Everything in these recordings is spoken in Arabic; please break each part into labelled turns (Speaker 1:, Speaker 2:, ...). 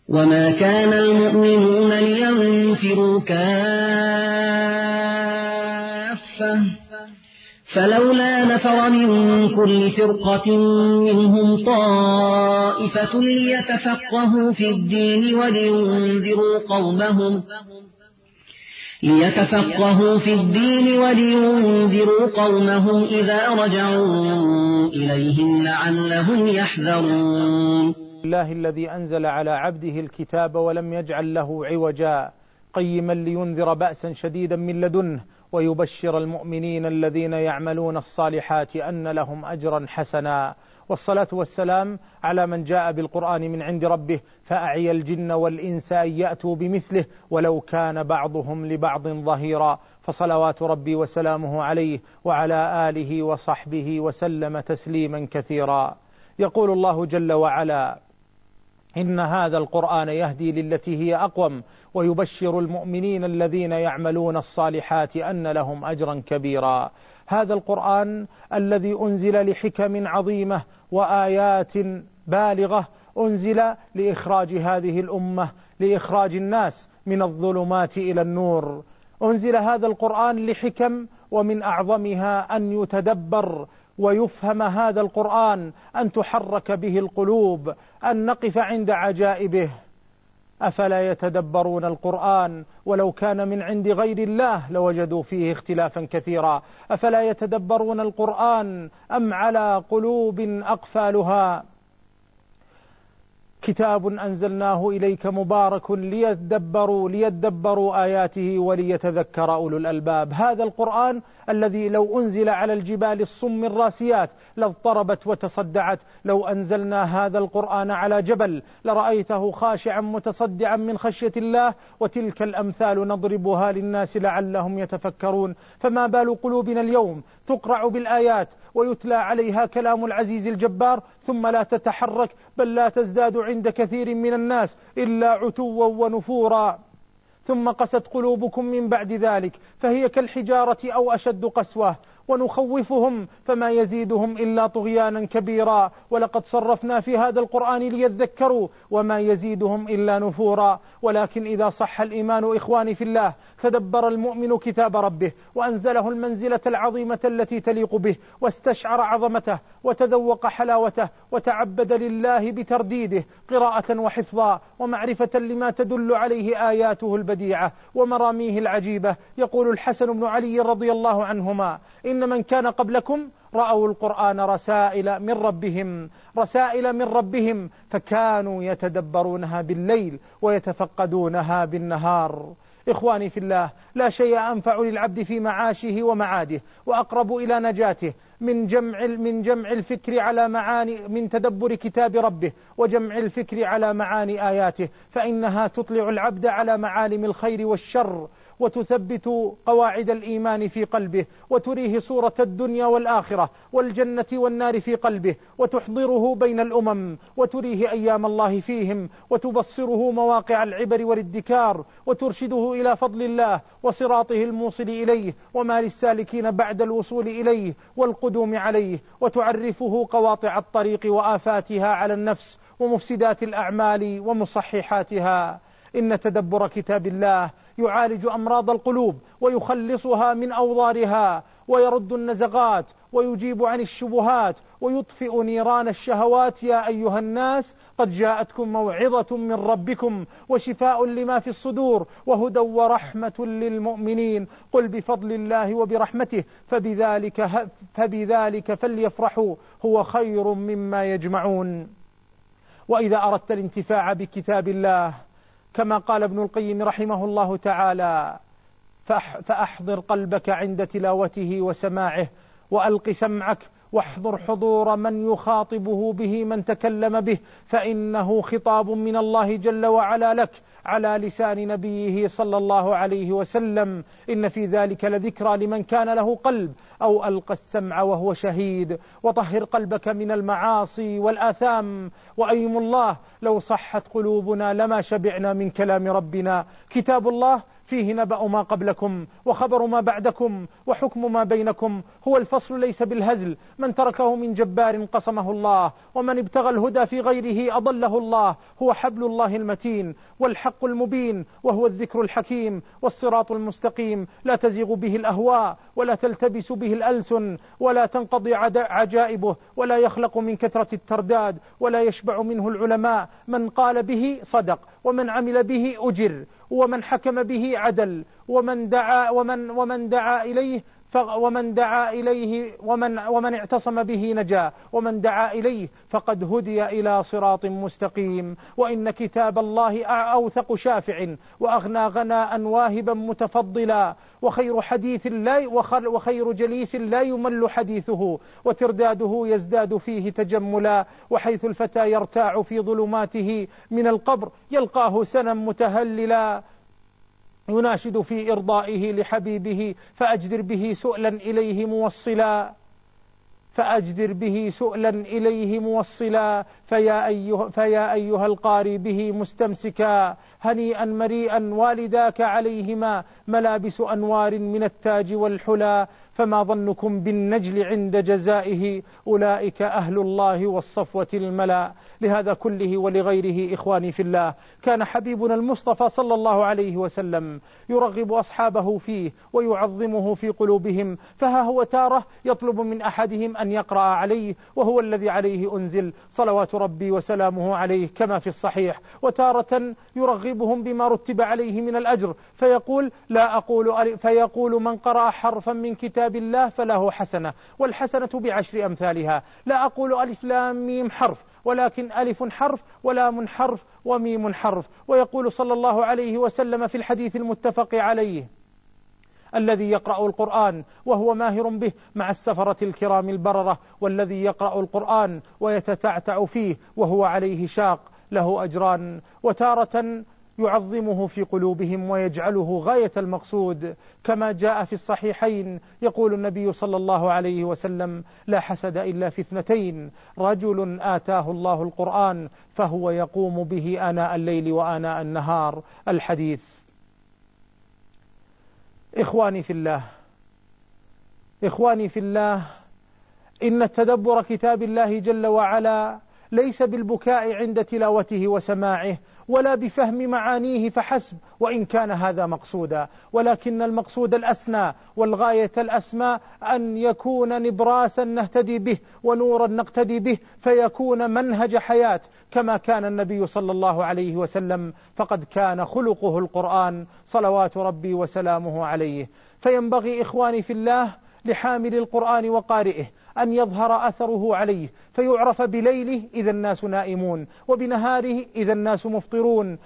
Speaker 1: وما كان المؤمنون لينفروا كافة فلولا نفر من كل فرقة منهم طائفة ليتفقهوا في الدين ولينذروا قومهم إذا رجعوا إليهم لعلهم يحذرون.
Speaker 2: الله الذي أنزل على عبده الكتاب ولم يجعل له عوجا قيما لينذر بأسا شديدا من لدنه ويبشر المؤمنين الذين يعملون الصالحات أن لهم أجرا حسنا. والصلاة والسلام على من جاء بالقرآن من عند ربه فأعي الجن والإنس أن يأتوا بمثله ولو كان بعضهم لبعض ظهيرا، فصلوات ربي وسلامه عليه وعلى آله وصحبه وسلم تسليما كثيرا. يقول الله جل وعلا: إن هذا القرآن يهدي للتي هي أقوم ويبشر المؤمنين الذين يعملون الصالحات أن لهم أجرا كبيرا. هذا القرآن الذي أنزل لحكم عظيمة وآيات بالغة، أنزل لإخراج هذه الأمة، لإخراج الناس من الظلمات إلى النور. أنزل هذا القرآن لحكم، ومن أعظمها أن يتدبر ويفهم هذا القرآن، أن تحرك به القلوب، أن نقف عند عجائبه. أفلا يتدبرون القرآن ولو كان من عند غير الله لوجدوا فيه اختلافا كثيرا. أفلا يتدبرون القرآن أم على قلوب أقفالها؟ كتاب أنزلناه إليك مبارك ليدبروا آياته وليتذكر أولو الألباب. هذا القرآن الذي لو أنزل على الجبال الصم الراسيات لاضطربت وتصدعت. لو أنزلنا هذا القرآن على جبل لرأيته خاشعا متصدعا من خشية الله. وتلك الأمثال نضربها للناس لعلهم يتفكرون. فما بال قلوبنا اليوم تقرع بالآيات ويتلى عليها كلام العزيز الجبار ثم لا تتحرك، بل لا تزداد عند كثير من الناس إلا عتوا ونفورا. ثم قست قلوبكم من بعد ذلك فهي كالحجارة أو أشد قسوة. ونخوفهم فما يزيدهم إلا طغيانا كبيرا. ولقد صرفنا في هذا القرآن ليذكروا وما يزيدهم إلا نفورا. ولكن إذا صح الإيمان إخواني في الله فدبر المؤمن كتاب ربه وأنزله المنزلة العظيمة التي تليق به، واستشعر عظمته وتذوق حلاوته وتعبد لله بترديده قراءة وحفظا ومعرفة لما تدل عليه آياته البديعة ومراميه العجيبة. يقول الحسن بن علي رضي الله عنهما: إن من كان قبلكم رأوا القرآن رسائل من ربهم فكانوا يتدبرونها بالليل ويتفقدونها بالنهار. إخواني في الله، لا شيء أنفع للعبد في معاشه ومعاده وأقرب إلى نجاته من جمع الفكر على معاني، من تدبر كتاب ربه وجمع الفكر على معاني آياته، فإنها تطلع العبد على معالم الخير والشر وتثبت قواعد الإيمان في قلبه وتريه صورة الدنيا والآخرة والجنة والنار في قلبه وتحضره بين الأمم وتريه أيام الله فيهم وتبصره مواقع العبر والادكار وترشده إلى فضل الله وصراطه الموصل إليه وما للسالكين بعد الوصول إليه والقدوم عليه، وتعرفه قواطع الطريق وآفاتها على النفس ومفسدات الأعمال ومصححاتها. إن تدبر كتاب الله يعالج أمراض القلوب ويخلصها من أوضارها ويرد النزغات ويجيب عن الشبهات ويطفئ نيران الشهوات. يا أيها الناس قد جاءتكم موعظة من ربكم وشفاء لما في الصدور وهدى ورحمة للمؤمنين. قل بفضل الله وبرحمته فبذلك فليفرحوا هو خير مما يجمعون. وإذا أردت الانتفاع بكتاب الله كما قال ابن القيم رحمه الله تعالى: فأحضر قلبك عند تلاوته وسماعه وألق سمعك واحضر حضور من يخاطبه به من تكلم به، فإنه خطاب من الله جل وعلا لك على لسان نبيه صلى الله عليه وسلم. إن في ذلك لذكرى لمن كان له قلب أو ألقى السمع وهو شهيد. وطهر قلبك من المعاصي والآثام. وأيم الله لو صحت قلوبنا لما شبعنا من كلام ربنا. كتاب الله فيه نبأ ما قبلكم وخبر ما بعدكم وحكم ما بينكم. هو الفصل ليس بالهزل، من تركه من جبار قصمه الله، ومن ابتغى الهدى في غيره أضله الله. هو حبل الله المتين والحق المبين، وهو الذكر الحكيم والصراط المستقيم، لا تزيغ به الأهواء ولا تلتبس به الألسن ولا تنقضي عجائبه ولا يخلق من كثرة الترداد ولا يشبع منه العلماء. من قال به صدق، ومن عمل به أجر، ومن حكم به عدل، ومن اعتصم به نجا، ومن دعا إليه فقد هدي إلى صراط مستقيم. وإن كتاب الله أوثق شافع وأغنى غناء واهبا متفضلا، وخير جليس لا يمل حديثه، وترداده يزداد فيه تجملا. وحيث الفتى يرتاع في ظلماته من القبر يلقاه سنا متهللا، يناشد في إرضائه لحبيبه فأجدر به سؤلا إليه موصلا. فيا أيها القاري به مستمسكا، هنيئا مريئا والداك عليهما ملابس أنوار من التاج والحلا. فما ظنكم بالنجل عند جزائه، أولئك أهل الله والصفوة الملا. لهذا كله ولغيره إخواني في الله، كان حبيبنا المصطفى صلى الله عليه وسلم يرغب أصحابه فيه ويعظمه في قلوبهم. فها هو تارة يطلب من أحدهم أن يقرأ عليه وهو الذي عليه أنزل صلوات ربي وسلامه عليه كما في الصحيح، وتارة يرغبهم بما رتب عليه من الأجر فيقول من قرأ حرفا من كتاب الله فله حسنة، والحسنة بعشر أمثالها. لا أقول ألف لام ميم حرف، ولكن ألف حرف ولام حرف وميم حرف. ويقول صلى الله عليه وسلم في الحديث المتفق عليه: الذي يقرأ القرآن وهو ماهر به مع السفرة الكرام البررة، والذي يقرأ القرآن ويتتعتع فيه وهو عليه شاق له أجران. وتارة يعظمه في قلوبهم ويجعله غاية المقصود، كما جاء في الصحيحين يقول النبي صلى الله عليه وسلم: لا حسد إلا في اثنتين، رجل آتاه الله القرآن فهو يقوم به آناء الليل وآناء النهار. الحديث. إخواني في الله، إن التدبر كتاب الله جل وعلا ليس بالبكاء عند تلاوته وسماعه، ولا بفهم معانيه فحسب، وإن كان هذا مقصودا، ولكن المقصود الأسنى والغاية الأسمى أن يكون نبراسا نهتدي به ونورا نقتدي به، فيكون منهج حياة كما كان النبي صلى الله عليه وسلم، فقد كان خلقه القرآن صلوات ربي وسلامه عليه. فينبغي إخواني في الله لحامل القرآن وقارئه أن يظهر أثره عليه، فيعرف بليله إذا الناس نائمون، وبنهاره إذا الناس مفطرون،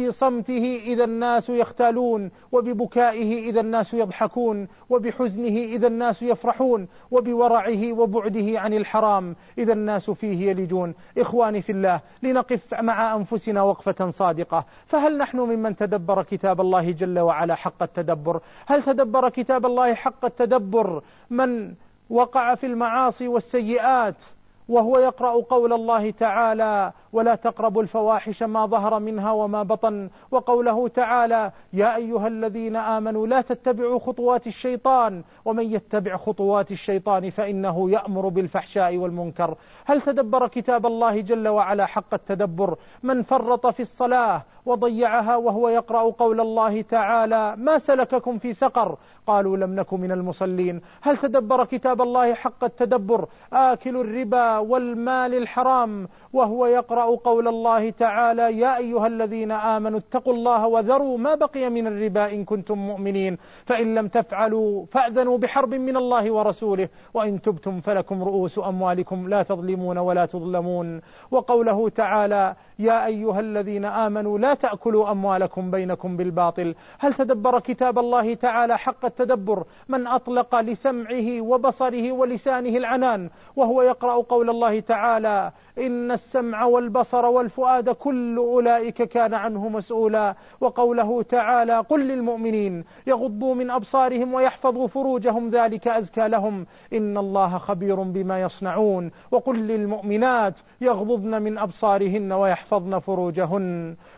Speaker 2: وبصمته إذا الناس يختالون، وببكائه إذا الناس يضحكون، وبحزنه إذا الناس يفرحون، وبورعه وبعده عن الحرام إذا الناس فيه يلجون. إخواني في الله، لنقف مع أنفسنا وقفة صادقة، فهل نحن ممن تدبر كتاب الله جل وعلا حق التدبر؟ هل تدبر كتاب الله حق التدبر من وقع في المعاصي والسيئات وهو يقرأ قول الله تعالى: ولا تقربوا الفواحش ما ظهر منها وما بطن، وقوله تعالى: يا أيها الذين آمنوا لا تتبعوا خطوات الشيطان ومن يتبع خطوات الشيطان فإنه يأمر بالفحشاء والمنكر؟ هل تدبر كتاب الله جل وعلا حق التدبر من فرط في الصلاة وضيعها وهو يقرأ قول الله تعالى: ما سلككم في سقر؟ قالوا لم نك من المصلين. هل تدبر كتاب الله حق التدبر آكل الربا والمال الحرام وهو يقرأ قول الله تعالى: يا أيها الذين آمنوا اتقوا الله وذروا ما بقي من الربا إن كنتم مؤمنين، فإن لم تفعلوا فأذنوا بحرب من الله ورسوله، وإن تبتم فلكم رؤوس أموالكم لا تظلمون ولا تظلمون. وقوله تعالى: يا أيها الذين آمنوا لا تأكلوا أموالكم بينكم بالباطل. هل تدبر كتاب الله تعالى حق التدبر من أطلق لسمعه وبصره ولسانه العنان وهو يقرأ قول الله تعالى: إن السمع والبصر والفؤاد كل أولئك كان عنه مسؤولا؟ وقوله تعالى: قل للمؤمنين يغضوا من أبصارهم ويحفظوا فروجهم ذلك أزكى لهم إن الله خبير بما يصنعون. وقل للمؤمنات يغضضن من أبصارهن ويحفظن فروجهن.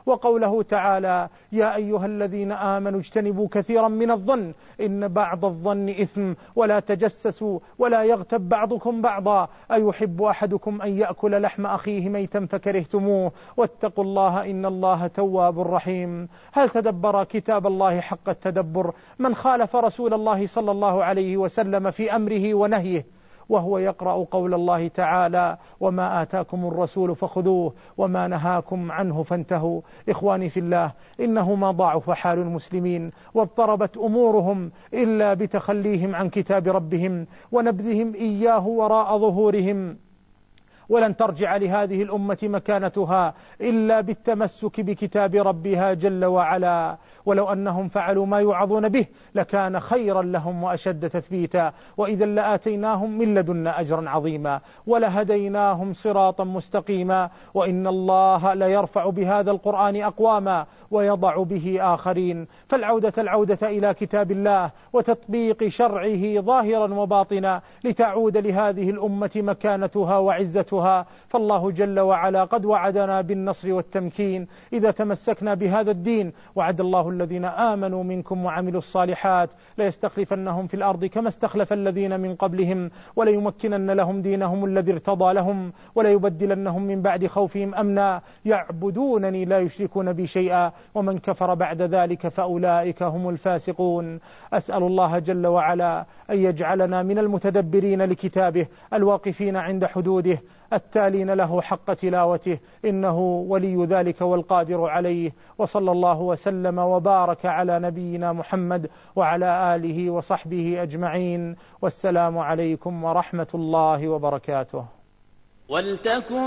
Speaker 2: وقوله تعالى: يا أيها الذين آمنوا اجتنبوا كثيرا من الظن إن بعض الظن إثم ولا تجسسوا ولا يغتب بعضكم بعضا أيحب أحدكم أن يأكل لحم أخيه ميتا فكرهتموه واتقوا الله إن الله تواب رحيم. هل تدبر كتاب الله حق التدبر من خالف رسول الله صلى الله عليه وسلم في أمره ونهيه وهو يقرأ قول الله تعالى: وما آتاكم الرسول فخذوه وما نهاكم عنه فانتهوا. إخواني في الله، إنه ما ضعف حال المسلمين واضطربت أمورهم إلا بتخليهم عن كتاب ربهم ونبذهم إياه وراء ظهورهم، ولن ترجع لهذه الأمة مكانتها إلا بالتمسك بكتاب ربها جل وعلا. ولو أنهم فعلوا ما يوعظون به لكان خيرا لهم وأشد تثبيتا، وإذا لآتيناهم من لدنا أجرا عظيما ولهديناهم صراطا مستقيما. وإن الله ليرفع بهذا القرآن أقواما ويضع به آخرين. العودة إلى كتاب الله وتطبيق شرعه ظاهرا وباطنا لتعود لهذه الأمة مكانتها وعزتها. فالله جل وعلا قد وعدنا بالنصر والتمكين إذا تمسكنا بهذا الدين. وعد الله الذين آمنوا منكم وعملوا الصالحات ليستخلفنهم في الأرض كما استخلف الذين من قبلهم وليمكنن لهم دينهم الذي ارتضى لهم وليبدلنهم من بعد خوفهم أمنا يعبدونني لا يشركون بي شيئا ومن كفر بعد ذلك فأولئك هم الفاسقون. أسأل الله جل وعلا أن يجعلنا من المتدبرين لكتابه الواقفين عند حدوده التالين له حق تلاوته، إنه ولي ذلك والقادر عليه. وصلى الله وسلم وبارك على نبينا محمد وعلى آله وصحبه أجمعين، والسلام عليكم ورحمة الله وبركاته.
Speaker 3: ولتكن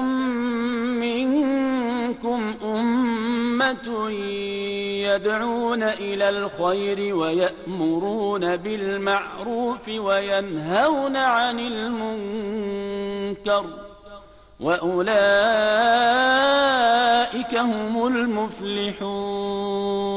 Speaker 3: منكم أمة يدعون إلى الخير ويأمرون بالمعروف وينهون عن المنكر وأولئك هم المفلحون.